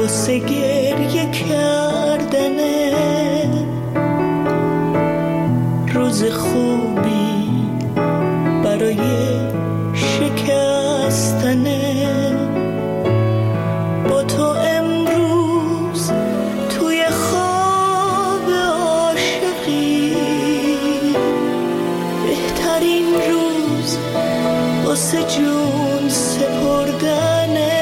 واسه گریه کردنه، روز خوبی برای شکستنه. با تو امروز توی خواب عاشقی، بهترین روز واسه جون سپردنه.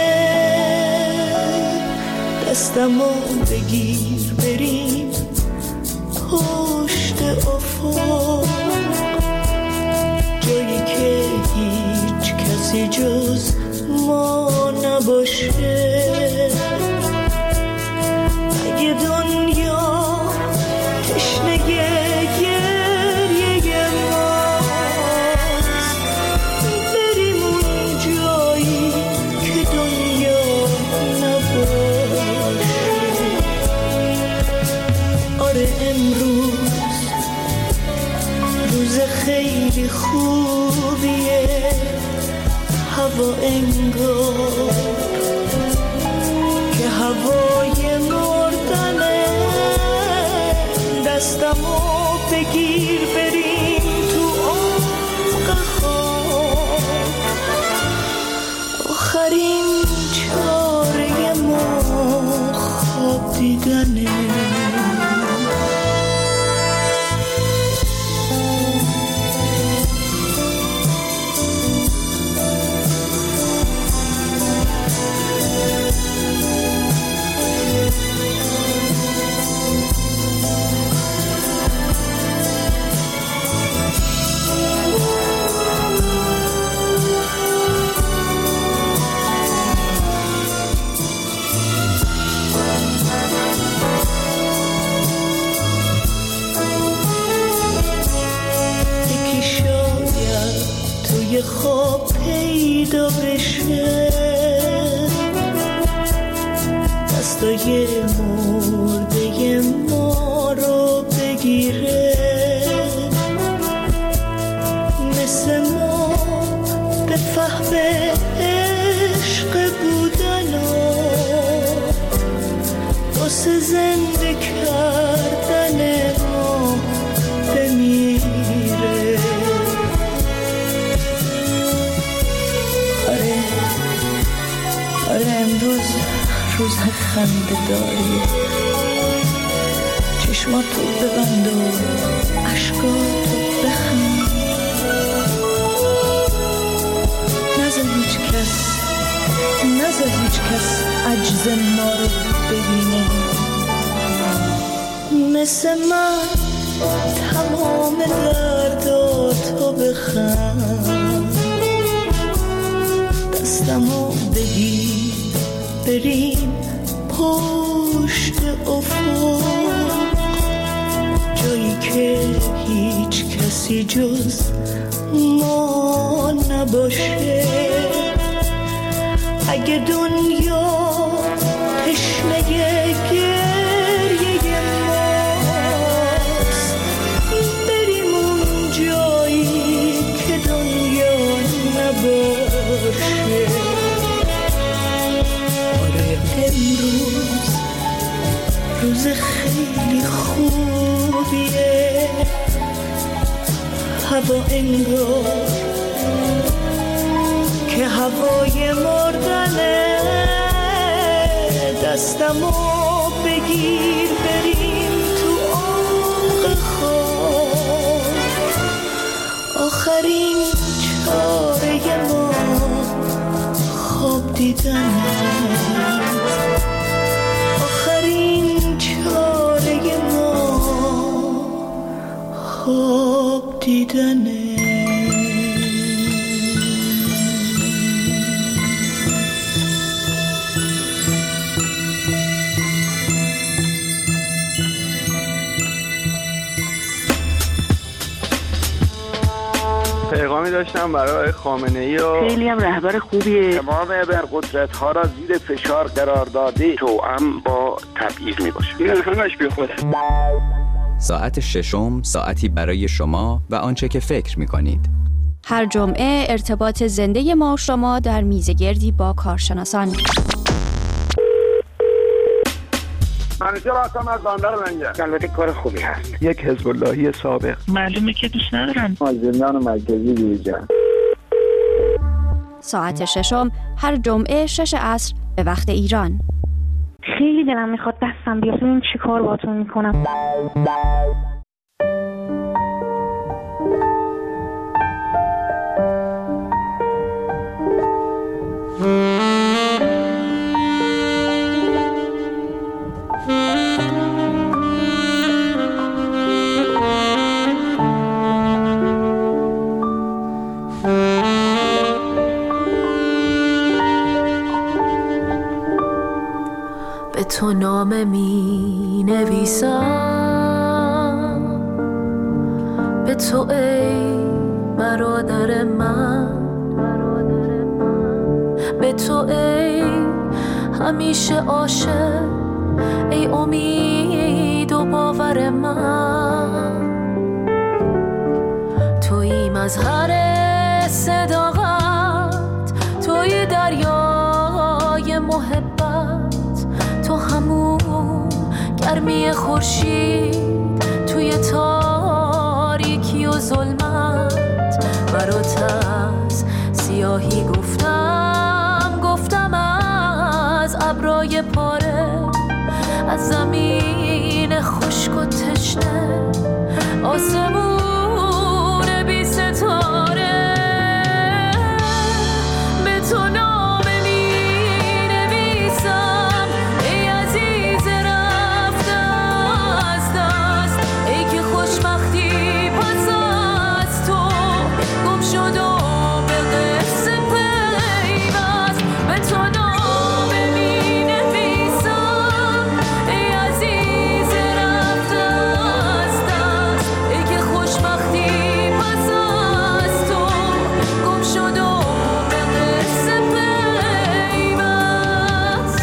دستمو بگیر بریم پشت افق، جایی که هیچ کسی جز ما نباشه. اگه دنیا تشنه گریه ماست، بریم اون جایی که دنیا نباشه. آره امروز روز خیلی خوبیه، هوا انگار که هوای مردنه. دستمو بگیر بریم تو عمق خواب، آخرین چاره ما خواب دیدنه. خواب پیدا بشه، دستای مرده ما رو بگیره، مثل ما به فهم عشق بودن و واسه زنده کردن ما بمیره. آره امروز روز خنده داریه، چشماتو ببند و عشقاتو بخند، نذار هیچ کس عجز ما رو ببینه. مثل من تمام درداتو بخند، دستمو بگیر بریم پشت افق، جایی که هیچ کسی جز ما نباشه. اگه دنیا تشنه گریه ماست، بریم اون جایی که دنیا نباشه. امروز روز خیلی خوبیه، هوا انگار که هوای مردنه. دستمو بگیر بریم تو عمق خواب، آخرین چاره ما خواب دیدنه. خواب دیدنه. پیغامی داشتم برای خامنه‌ای و خیلی هم رهبر خوبیه. تمام ابرقدرت‌ها را زیر فشار قرار داده، توأم با تبعیض میباشه. این همش بیخوده. ساعت ششم، ساعتی برای شما و آنچه که فکر می‌کنید. هر جمعه ارتباط زنده ما و شما در میزگردی با کارشناسان. همیشه راستم از بنده رو منگه. البته کار خوبی هست. یک حزب اللهی سابق. معلومه که دوست ندارم. از زندان مرکزی بیرون. ساعت ششم هر جمعه 6 عصر به وقت ایران. خیلی دلم میخواد دستم بیاد ببینم چی کار باهاتون میکنم. به تو نامه می نویسم، به تو ای برادر من، به تو ای همیشه عاشق، ای امید و باور من. تویی مظهر صداقت، تویی دریای محبت، تو همون گرمی خورشید توی تاریکی و ظلمت. برات از سیاهی گفتم از ابرای پاره، از زمین خشک و تشنه، آسمون بی ستاره. به تو نامه می نویسم، ای عزیز رفته از دست، ای که خوشبختی پس از تو گم شد و به قصه پیوست. به تو نامه می نویسم، ای عزیز رفته از دست، ای که خوشبختی پس از تو گم شد و به قصه پیوست.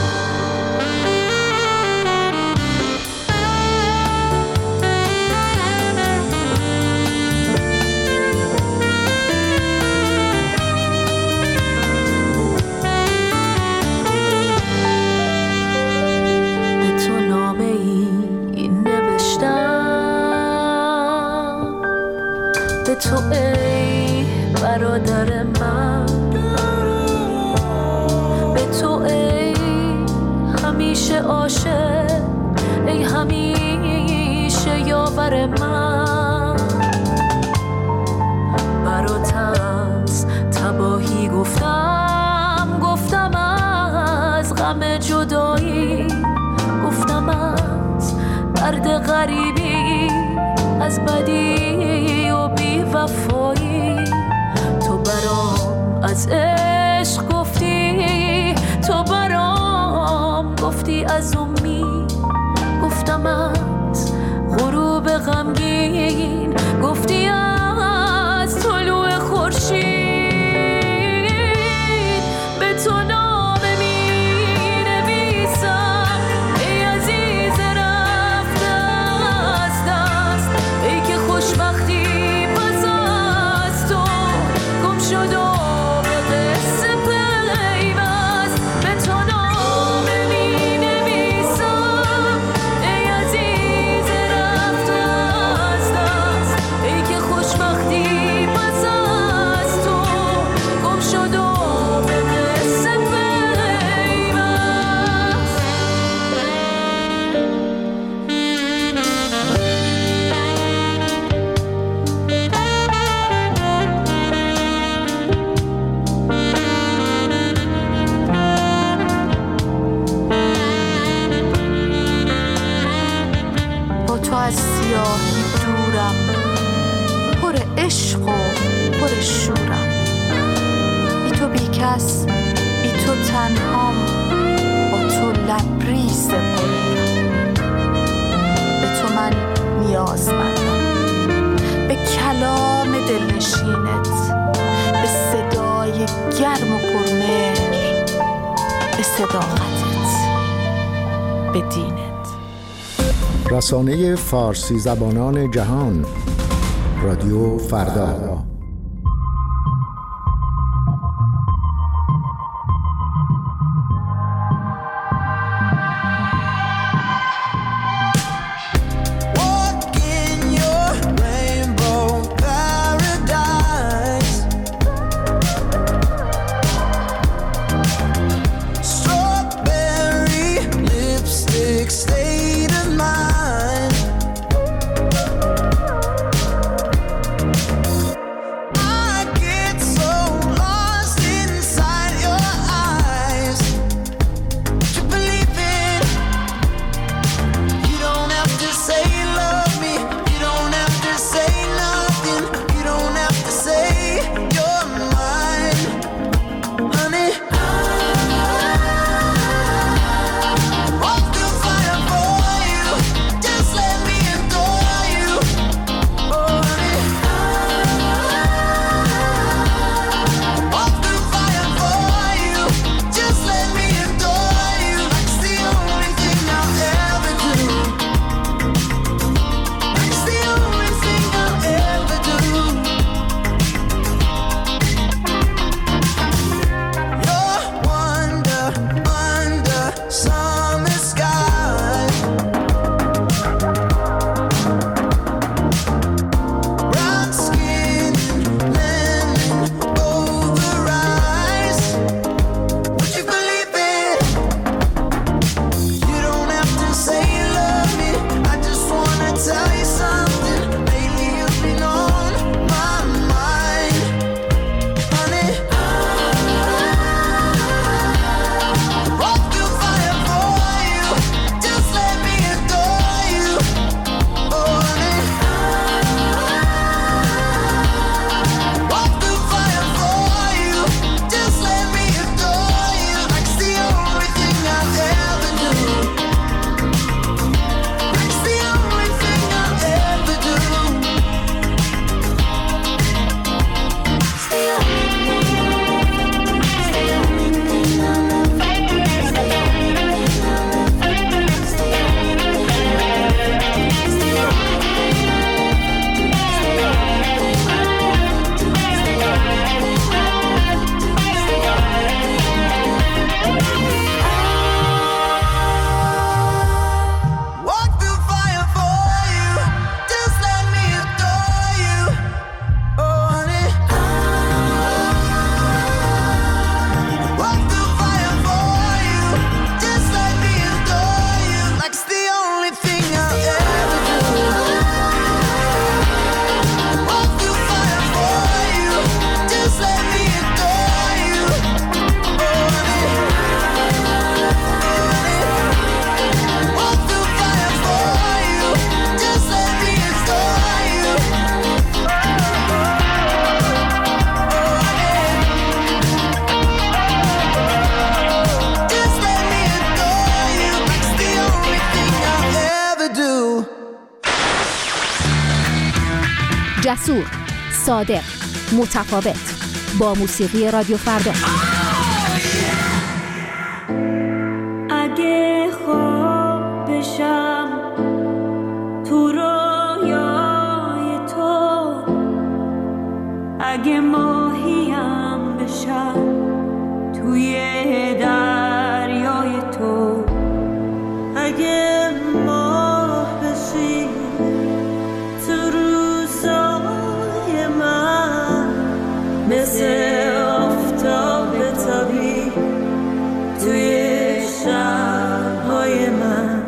به تو نامه ای نوشتم، به تو ای برادر من، به تو ای همیشه عاشق، ای همیشه یاور من. برات از تباهی گفتم از غم جدایی، گفتم از درد غریبی، از بدی و بی وفایی. تو برام از عشق گفتی، تو برام گفتی از امید، گفتم از غروب غمگین، گفتی از طلوع خورشید. به تو نامه می نویسم، ای عزیز رفته از دست، ای که خوشبختی پس از تو گم شد و به قصه پیوست. به تو نامه می نویسم، ای عزیز رفته از دست، ای که خوشبختی پس از تو گم شد و به قصه پیوست. با تو از سیاهی دورم، پر عشق و پر شورم، بی تو بی کس، بی تو تنهام، با تو لبریز غرورم. به تو من نیازمندم، به کلام دلنشینت، به صدای گرم و پرمهر، به صداقتت، به دینت. رسانه فارسی زبانان جهان، رادیو فردا. summer sky. Brown skin, lemon over eyes. Would you believe it? You don't have to say you love me. I just wanna tell you something. Lately you've been on my mind, honey. Walk through fire for you. Just let me adore you, oh honey. Walk through fire for you. Just let me adore you. Like it's the only thing I'll ever do. Like it's the only thing I'll ever do. It's the only thing I'll ever do. It's the only thing I'll ever do. It's the only thing I'll ever do. It's the only thing I'll ever do. It's the only thing I'll ever do. It's the only thing Walk through fire for you. Just let me adore you, oh honey. Walk through fire for you. Just let me adore you. Like it's the only thing I'll ever do. Walk through fire for you. Just let me adore you, oh honey. Walk through fire for you. Just let me adore you, oh honey. Just let me adore you. Like it's the only thing I'll ever do. جسور، صادق، متفاوت. با موسیقی رادیو فردا. اگه خواب بشم تو رویای تو، اگه ماهیم بشم توی دریای تو، اگه ماه بشی تو روزای من، مثل آفتاب تابی توی شب‌های من،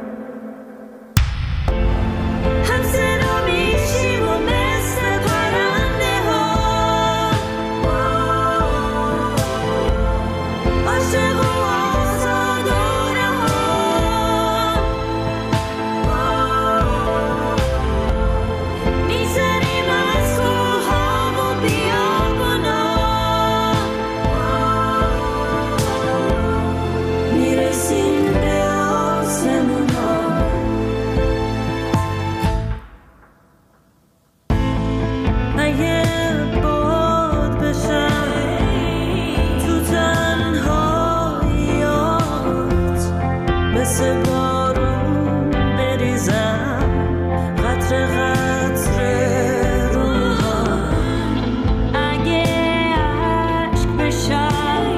هم صدا میشیم و مثل پرنده ها، عاشق و آزاد و رها، می‌زنیم از کوه‌ها و بیابونا، میرسیم به آسمونا. اگه باد بشم تو تنهاییات، مثل بارون بریزم قطره قطره رو موهام، اگه عشق بشم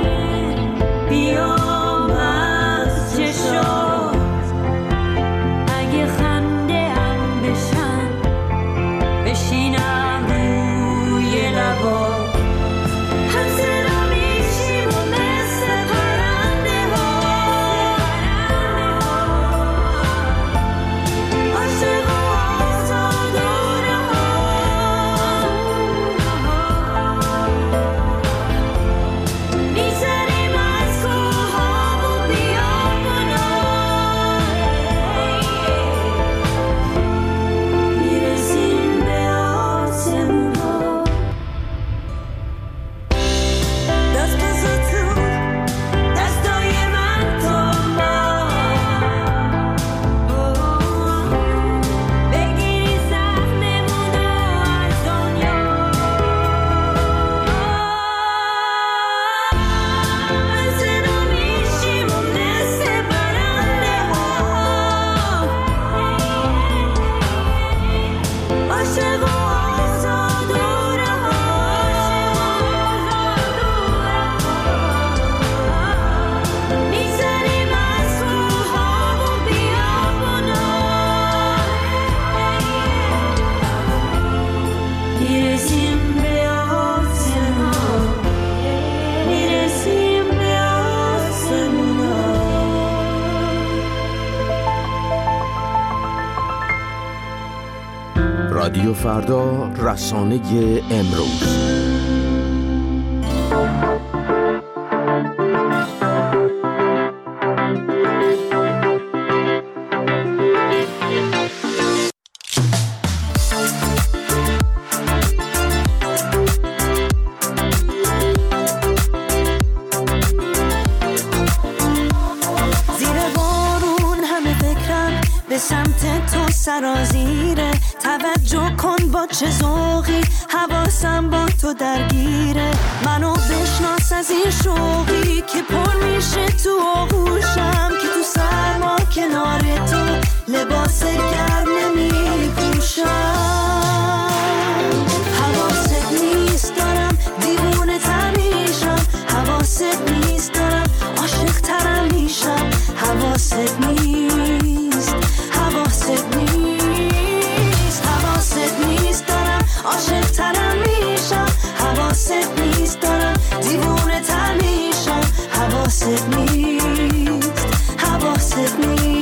بیام از چشات، اگه خنده هم بشم بشینم روی لبات، هم صدا میشیم و مثل پرنده ها، رادیو فردا، رسانه امروز. سرازیره توجه کن با چه ذوقی حواسم با تو درگیره منو بشناس از این شوقی که پر میشه تو آغوشم که تو سرما کنار تو لباس گرم نمیپوشم حواست نیست دارم دیوونه تر میشم حواست نیست دارم عاشق ترم میشم حواست نیست حواست نیست حواست نیست دارم عاشق ترم میشم حواست نیست دارم دیوونه تر میشم حواست نیست حواست نیست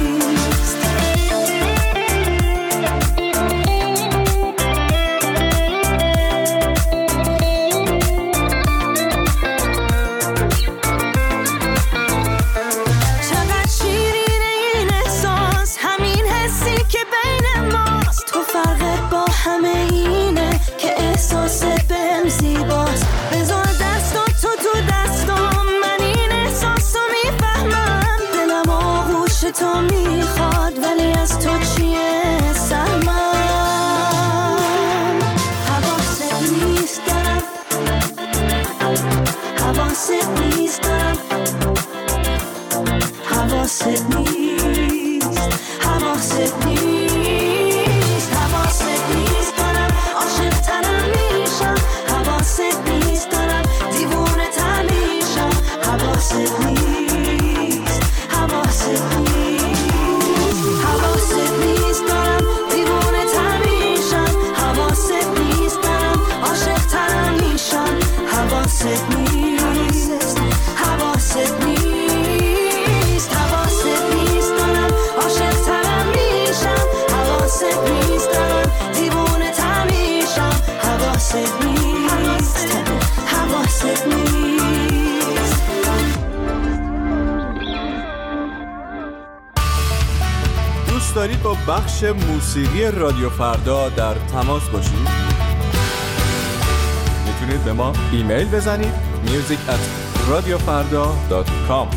تو میخواد ولی از تو چیه سرمن حواست نیست دارم حواست نیست دارم حواست نیست حواست نیست حواست نیست دارم عاشق ترم میشم حواست نیست دارم دیوونه تر میشم حواست نیست حواست نیست حواست نیست حواست نیست حواست نیست دارم عاشق ترم میشم حواست نیست دارم دیوونه تر میشم حواست نیست حواست نیست دوست دارید با بخش موسیقی رادیو فردا در تماس باشید؟ میتونید به ما ایمیل بزنید music@radiofarda.com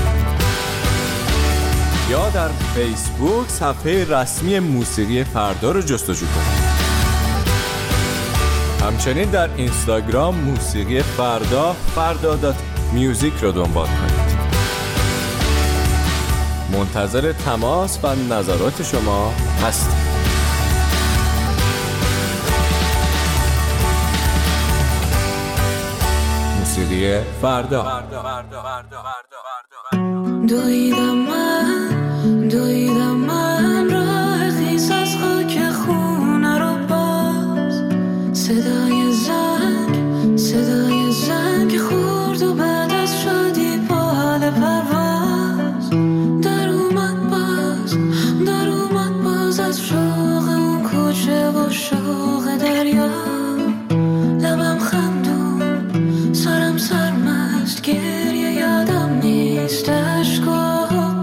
یا در فیسبوک صفحه رسمی موسیقی فردا رو جستجو کنید. همچنین در اینستاگرام موسیقی فردا فردا.music رو دنبال کنید. منتظر تماس و نظرات شما هستیم. موسیقی فردا. دویدم من راه خیس از خاک خونه رو باز صدای زنگ خورد و بعد از شادی با حال پرواز در اومد باز از شوق اون کوچه و شوق دریا لبم خندون سرم سرمست گریه یادم نیست اشکا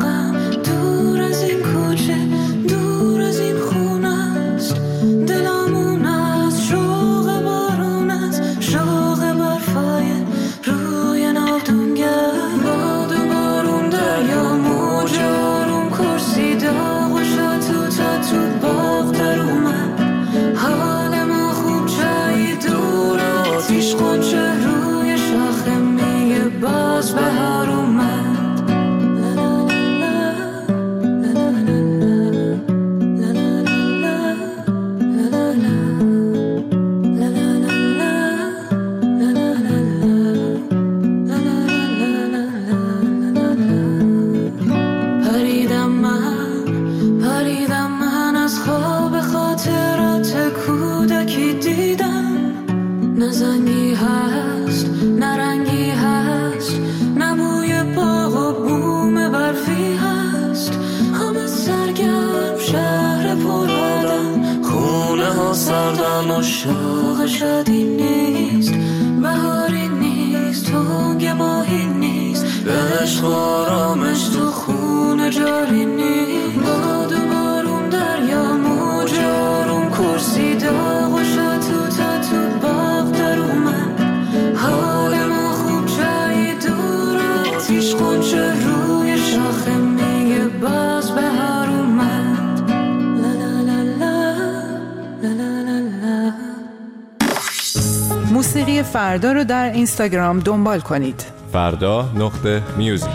عاشق شادی نیست، بهاری نیست، تنگ ماهی نیست، به عشق آرامش تو خون جاری نیست. باد و بارون دریا موج آروم کرسی داغ و شاتو تا تو باغ در اومد. حال ما خوب جایی دور آتیش قنچه روی شاخه میگه باز بهار اومد. لا لا لا لا لا لا لا. موسیقی فردا رو در اینستاگرام دنبال کنید. فردا.music.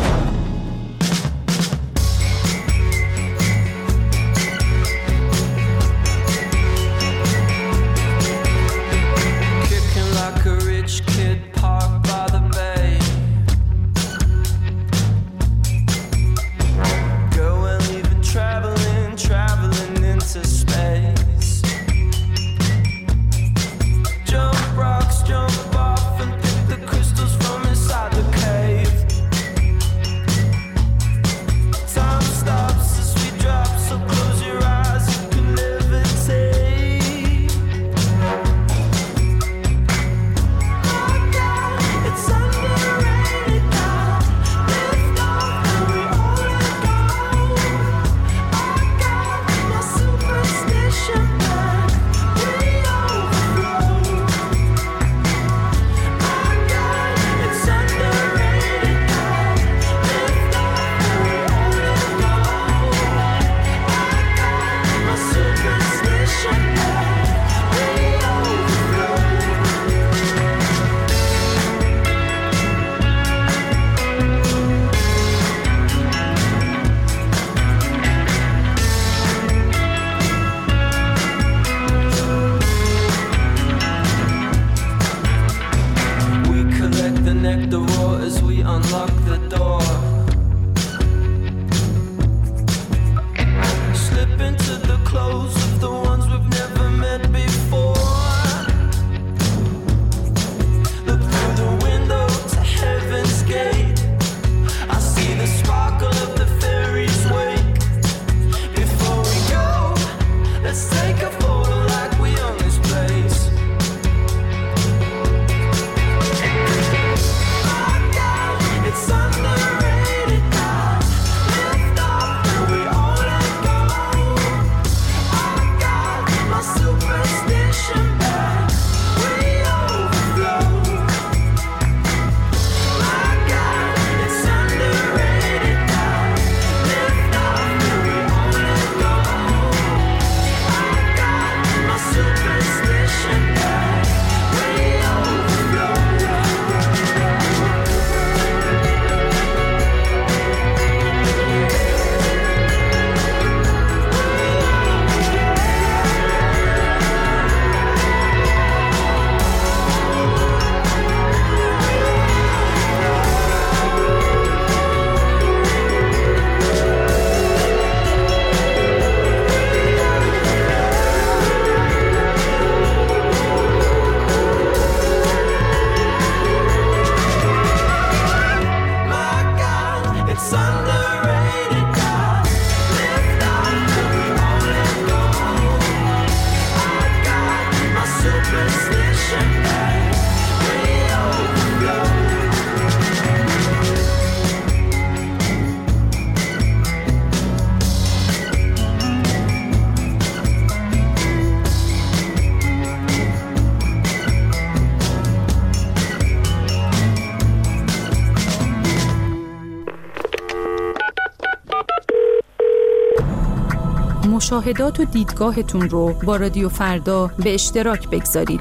مشاهدات و دیدگاهتون رو با رادیو فردا به اشتراک بگذارید.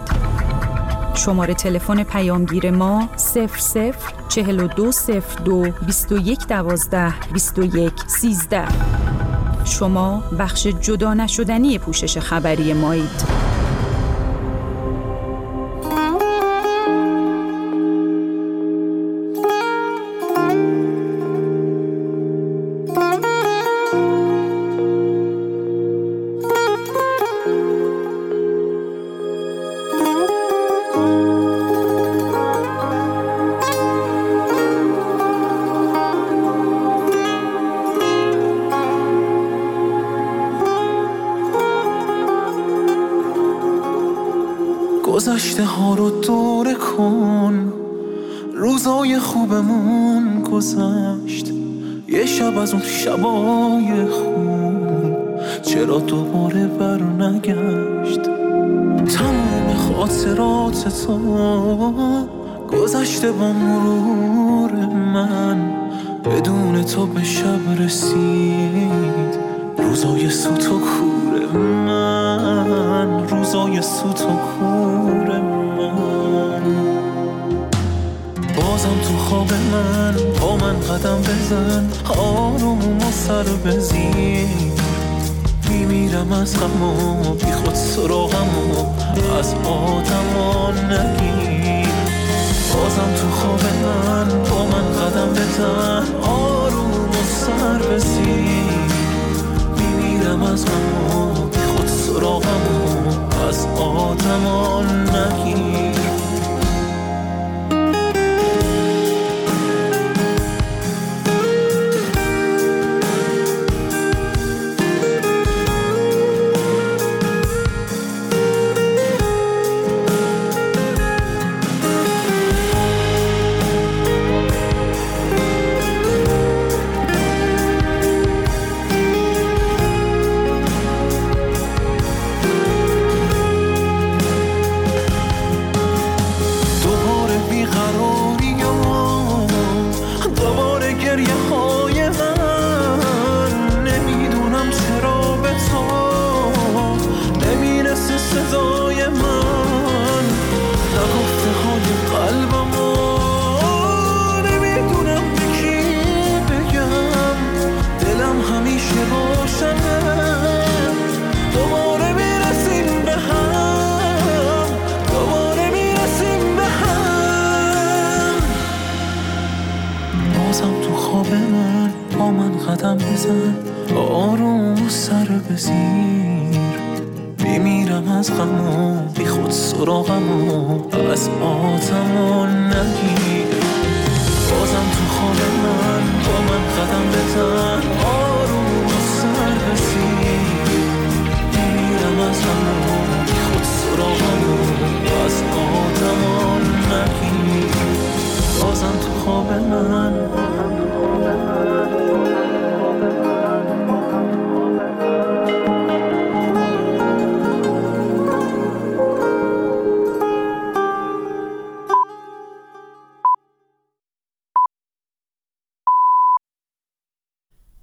شماره تلفن پیامگیر ما 004202 2112 2113. شما بخش جدا نشدنی پوشش خبری مایید. گذشته ها رو دوره کن، روزای خوبمون گذشت، یه شب از اون شبای خوب چرا دوباره بر نگشت. تمام خاطرات تو گذشته با مرور من، بدون تو به شب رسید روزای سوت و کور من، روزای سوت و کور من. بازم تو خواب من با من قدم بزن، آروم و سر بزیر، میمیرم از غم و بی خود سراغم و از آدما نگیر. بازم تو خواب من با من قدم بزن، آروم و سر بزیر، میمیرم از غم و بی خود سراغم و از آدما نگیر. قدم بزن، آروم سر بزیر، میمیرم از غم و بی خود سراغم و از آدما نگیر. بازم تو خواب من با من قدم بزن،